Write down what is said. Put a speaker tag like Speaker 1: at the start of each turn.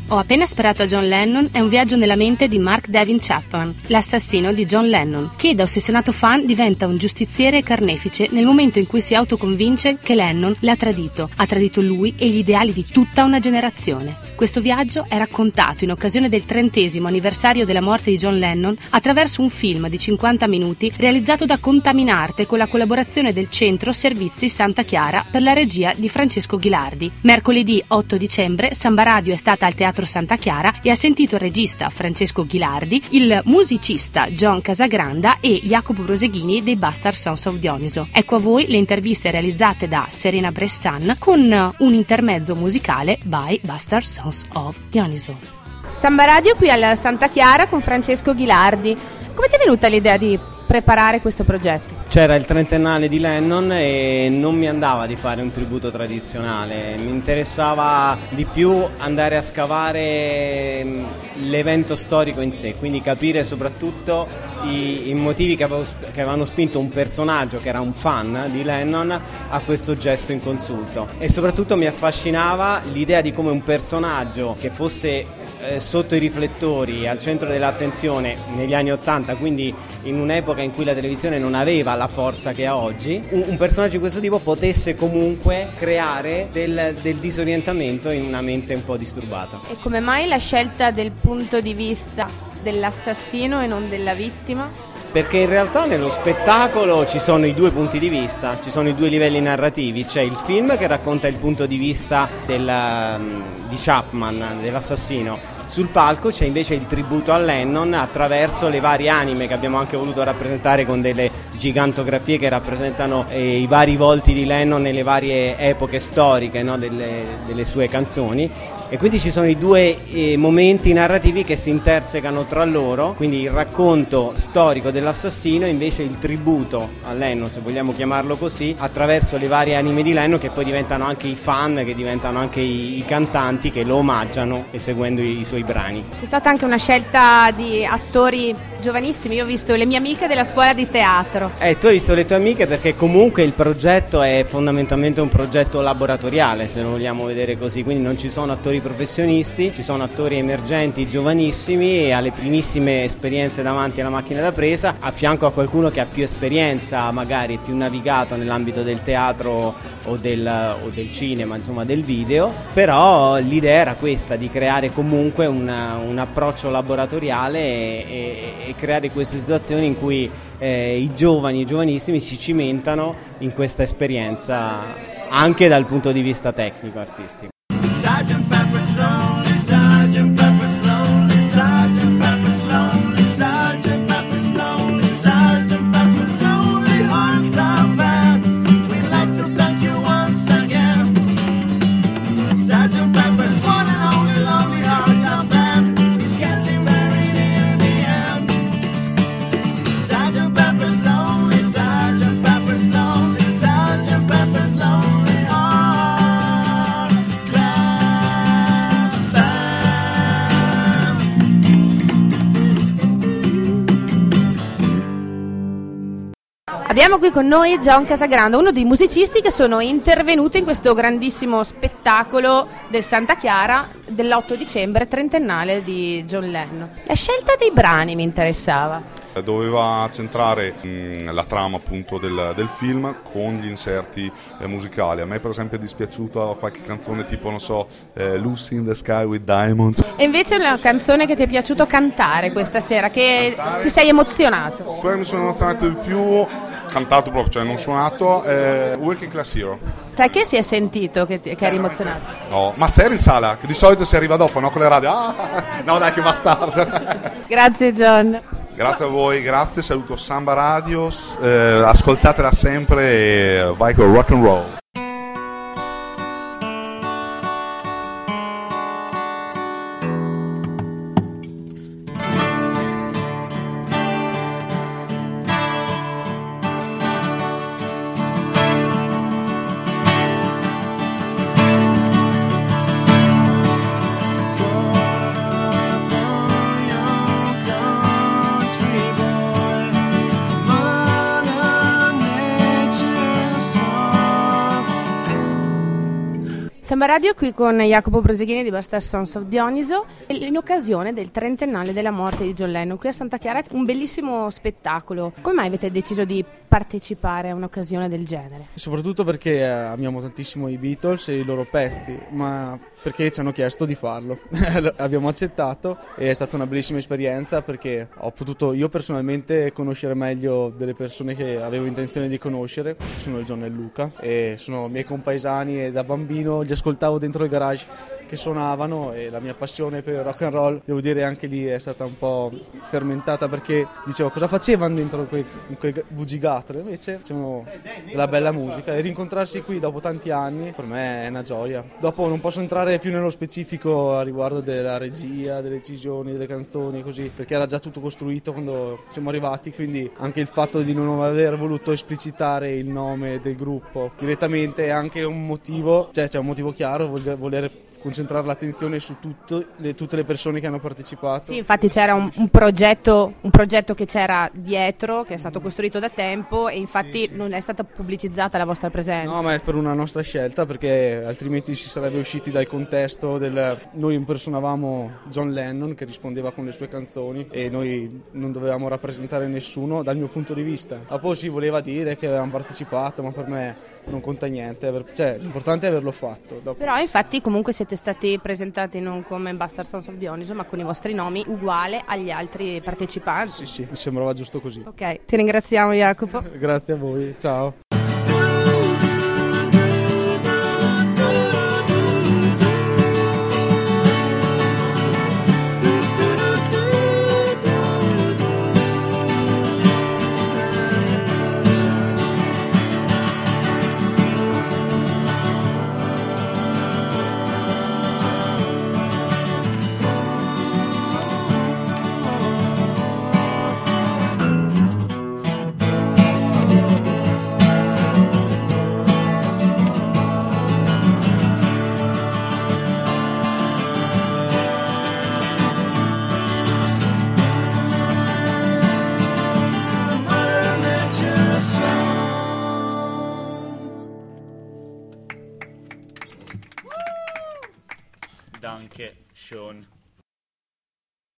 Speaker 1: Ho appena sparato a John Lennon è un viaggio nella mente di Mark David Chapman, l'assassino di John Lennon, che da ossessionato fan diventa un giustiziere e carnefice nel momento in cui si autoconvince che Lennon l'ha tradito. Ha tradito lui e gli ideali di tutta una generazione. Questo viaggio è raccontato in occasione del 30° anniversario della morte di John Lennon attraverso un film di 50 minuti realizzato da Contaminarte con la collaborazione del Centro Servizi Santa Chiara per la regia di Francesco Ghilardi. Mercoledì 8 dicembre Samba Radio è stata al Teatro Santa Chiara e ha sentito il regista Francesco Ghilardi, il musicista John Casagranda e Jacopo Broseghini dei Bastard Sons of Dioniso. Ecco a voi le interviste realizzate da Serena Bressan con un intermezzo musicale by Bastard Sons of Dioniso.
Speaker 2: Samba Radio qui al Santa Chiara con Francesco Ghilardi. Come ti è venuta l'idea di preparare questo progetto?
Speaker 3: C'era il 30ennale di Lennon e non mi andava di fare un tributo tradizionale, mi interessava di più andare a scavare l'evento storico in sé, quindi capire soprattutto i motivi che avevano spinto un personaggio che era un fan di Lennon a questo gesto inconsulto, e soprattutto mi affascinava l'idea di come un personaggio che fosse sotto i riflettori, al centro dell'attenzione negli anni '80, quindi in un'epoca in cui la televisione non aveva la forza che ha oggi, un personaggio di questo tipo potesse comunque creare del disorientamento in una mente un po' disturbata.
Speaker 2: E come mai la scelta del punto di vista dell'assassino e non della vittima?
Speaker 3: Perché in realtà nello spettacolo ci sono i due punti di vista, ci sono i due livelli narrativi, c'è il film che racconta il punto di vista di Chapman, dell'assassino. Sul palco c'è invece il tributo a Lennon attraverso le varie anime che abbiamo anche voluto rappresentare con delle gigantografie che rappresentano i vari volti di Lennon nelle varie epoche storiche, no, delle sue canzoni. E quindi ci sono i due momenti narrativi che si intersecano tra loro, quindi il racconto storico dell'assassino e invece il tributo a Lennon, se vogliamo chiamarlo così, attraverso le varie anime di Lennon che poi diventano anche i fan, che diventano anche i cantanti che lo omaggiano eseguendo i suoi brani.
Speaker 2: C'è stata anche una scelta di attori giovanissimi, io ho visto le mie amiche della scuola di teatro.
Speaker 3: Tu hai visto le tue amiche perché comunque il progetto è fondamentalmente un progetto laboratoriale, se lo vogliamo vedere così, quindi non ci sono attori professionisti, ci sono attori emergenti giovanissimi e alle primissime esperienze davanti alla macchina da presa, a fianco a qualcuno che ha più esperienza, magari più navigato nell'ambito del teatro o del cinema, insomma del video, però l'idea era questa, di creare comunque un approccio laboratoriale e creare queste situazioni in cui i giovanissimi si cimentano in questa esperienza anche dal punto di vista tecnico artistico. Sgt. Pepper's Lonely, Sgt. Pepper's Lonely, Sgt. Pepper's Lonely, Sgt. Pepper's Lonely, Sgt. Pepper's Lonely Hearts Club Band. We'd like to thank you once again. Sgt. Pepper's one and only Lonely Hearts Club Band is getting very near the end. Sgt. Pepper's Lonely, Sgt. Pepper's Lonely, Sgt. Pepper's Lonely Hearts Club Band.
Speaker 2: Abbiamo qui con noi John Casagranda, uno dei musicisti che sono intervenuti in questo grandissimo spettacolo del Santa Chiara dell'8 dicembre, 30ennale di John Lennon. La scelta dei brani mi interessava.
Speaker 4: Doveva centrare la trama appunto del film con gli inserti musicali. A me per esempio è dispiaciuta qualche canzone tipo, non so, Lucy in the Sky with Diamonds.
Speaker 2: E invece una canzone che ti è piaciuto cantare questa sera, che ti sei emozionato?
Speaker 4: Quello che mi sono emozionato di più, cantato proprio, cioè non suonato, Working Class Hero.
Speaker 2: Sai che si è sentito che eri emozionato?
Speaker 4: No, ma c'eri in sala, che di solito si arriva dopo, no? Con le radio. No dai, che bastardo.
Speaker 2: Grazie John.
Speaker 4: Grazie a voi, grazie, saluto Samba Radio, ascoltatela sempre e vai con rock and roll.
Speaker 5: Mother Nature
Speaker 2: Samba Radio qui con Jacopo Proseghini di Bastard Sons of Dioniso in occasione del 30ennale della morte di John Lennon qui a Santa Chiara, un bellissimo spettacolo. Come mai avete deciso di partecipare a un'occasione del genere?
Speaker 5: Soprattutto perché amiamo tantissimo i Beatles e i loro pezzi, ma perché ci hanno chiesto di farlo. Abbiamo accettato e è stata una bellissima esperienza perché ho potuto io personalmente conoscere meglio delle persone che avevo intenzione di conoscere, sono il John e Luca e sono miei compaesani e da bambino li ascoltavo dentro il garage che suonavano e la mia passione per il rock and roll, devo dire anche lì è stata un po' fermentata perché dicevo cosa facevano dentro quel bugigattolo, invece facevano della bella musica e rincontrarsi qui dopo tanti anni per me è una gioia. Dopo non posso entrare più nello specifico a riguardo della regia, delle decisioni, delle canzoni così, perché era già tutto costruito quando siamo arrivati, quindi anche il fatto di non aver voluto esplicitare il nome del gruppo direttamente è anche un motivo, cioè c'è un motivo chiaro, voler concentrare l'attenzione su tutte le persone che hanno partecipato.
Speaker 2: Sì, infatti c'era un progetto che c'era dietro, che è stato costruito da tempo e infatti sì. Non è stata pubblicizzata la vostra presenza.
Speaker 5: No, ma è per una nostra scelta perché altrimenti si sarebbe usciti dal contesto noi impersonavamo John Lennon che rispondeva con le sue canzoni e noi non dovevamo rappresentare nessuno dal mio punto di vista. Poi si voleva dire che avevamo partecipato, ma per me non conta niente, l'importante è averlo fatto.
Speaker 2: Però infatti comunque siete stati presentati non come Bastard Sons of Dioniso ma con i vostri nomi uguale agli altri partecipanti.
Speaker 5: Sì, mi sembrava giusto così.
Speaker 2: Ok, ti ringraziamo Jacopo.
Speaker 5: Grazie a voi, ciao.
Speaker 6: Danke, Sean.